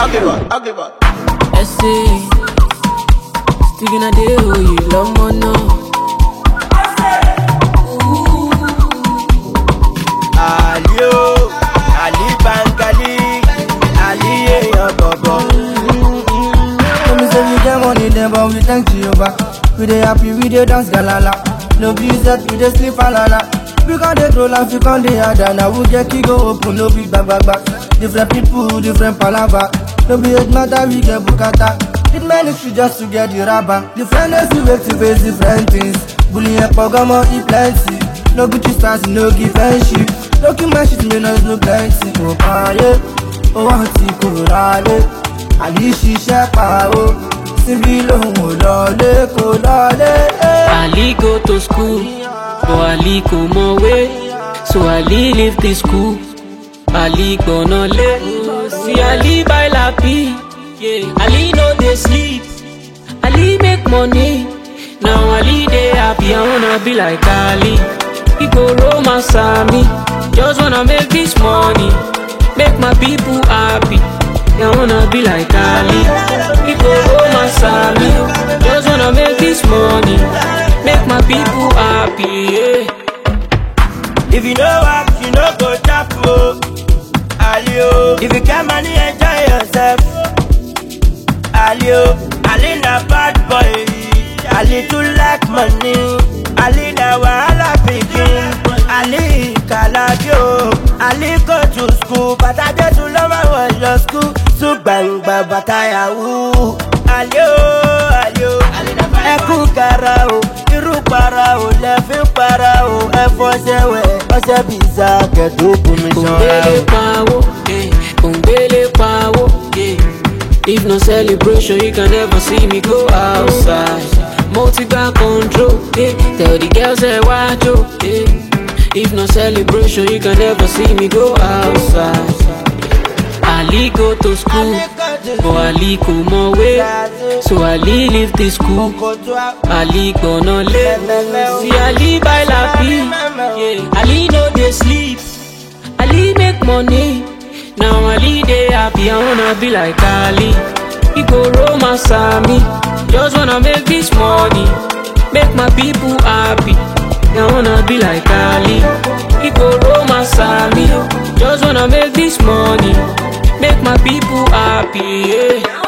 ugly boy. Essay, sticking a day, oh, you love more now. Ali Bangali, Ali Bobo. Let me say we get money then, but we thank Jehovah. We dey happy, we dey dance galala. No visit, we dey sleep alala. We can't dey troll and we can't dey harder. Now we get key go open, no big back. Different people, different palava. No be it matter, we get bukata. It ministry just to get the rubber. Different days we wake to face different things. Bullying and pogamo, eat plenty. No Gucci stars, no give friendship. No keep my shit, me no plenty. Oh, paye, oh, auntie, kurale. Ali ṣiṣẹ́ pa o, síbí lòun ò lọlé kò lọlé. Ali go to school, but Ali kò mọ̀wé. So Ali leave the school, Ali gbọ̀nà lé. See Ali buy lapi, yeah. Ali no dey sleep, Ali make money. Now Ali dey happy, I wanna be like Ali. He go romance me, just wanna make this money, make my people happy. I wanna be like Ali. People romance me, just wanna make this money, make my people happy, yeah. If you know what, you know go tap Ali. If you get money, enjoy yourself. Ali, Ali na bad boy. Ali too like money. Ali na wahala pikin. Ali kalabio. Ali go to school, but I just love my your school. So bang bang bataya woo. Ali ẹkú kara o, irú para o, lẹ́fín para o, ẹ̀fọ́ ṣẹ̀wẹ̀, ọṣẹ bìíza kẹ̀dógún mi ṣanra o. Kòngbélé pawó, if no celebration you can never see me go outside. Mo ti gba control, tell the girls ẹ wá jó. If no celebration you can never see me go outside. Ali go to school, but Ali kò mọ̀wé. So Ali leave the school, Ali gbọ̀nà lé. See Ali buy lapi, yeah. Ali no dey sleep, Ali make money. Now Ali dey happy, I wanna be like Ali. He go romance me, just wanna make this money, make my people happy. I wanna be like Ali. He go romance me, just wanna make this money, make my people happy, yeah.